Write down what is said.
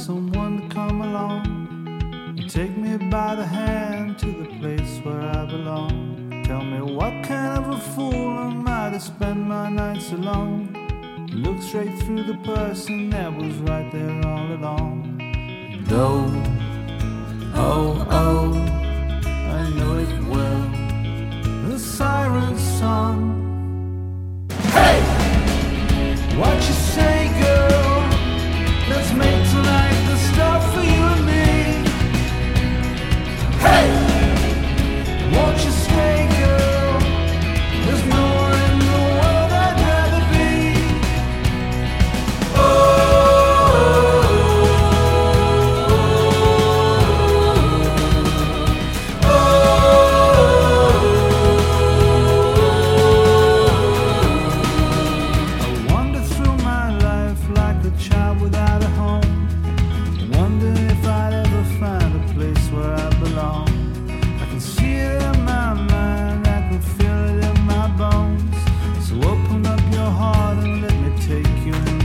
someone to come along and take me by the hand to the place where I belong. Tell me what kind of a fool am I to spend my nights alone? Look straight through the person that was right there all along. And oh, I know it well, the siren song. Hey, what you say, girl? Let's make tonight the stuff for you and me. Hey, won't you stay, girl? There's nowhere in the world I'd rather be. Take you in